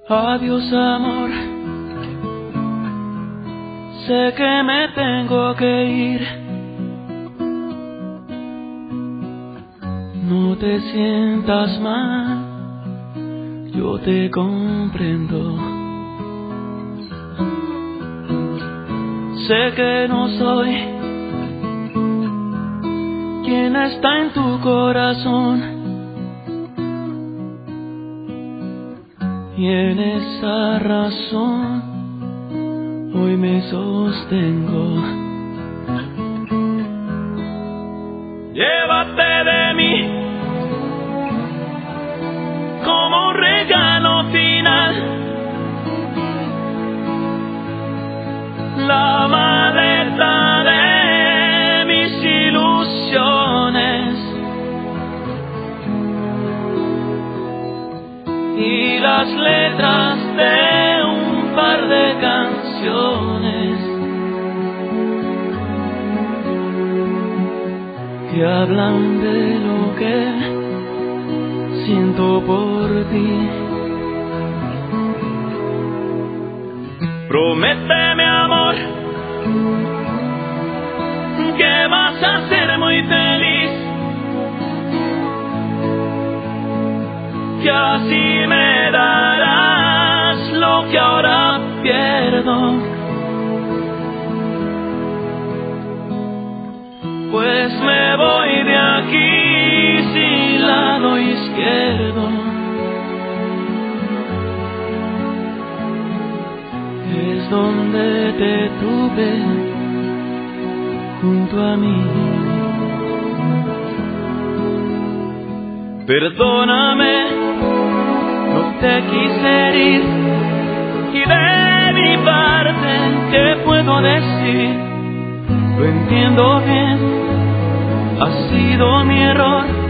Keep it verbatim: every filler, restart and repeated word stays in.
Adiós, amor. Sé que me tengo que ir. No te sientas mal, yo te comprendo. Sé que no soy quien está en tu corazón. Y en esa razón hoy me sostengo. Llévate de mí como un regalo final, la maleta de mis ilusiones y las letras de un par de canciones que hablan de lo que siento por ti. Prométeme, amor, que vas a ser muy feliz, que así me darás lo que ahora pierdo, pues me voy de aquí sin lado izquierdo. Es donde te tuve junto a mí. Perdóname, no te quise herir, y de mi parte, ¿qué puedo decir? Lo entiendo bien, ha sido mi error.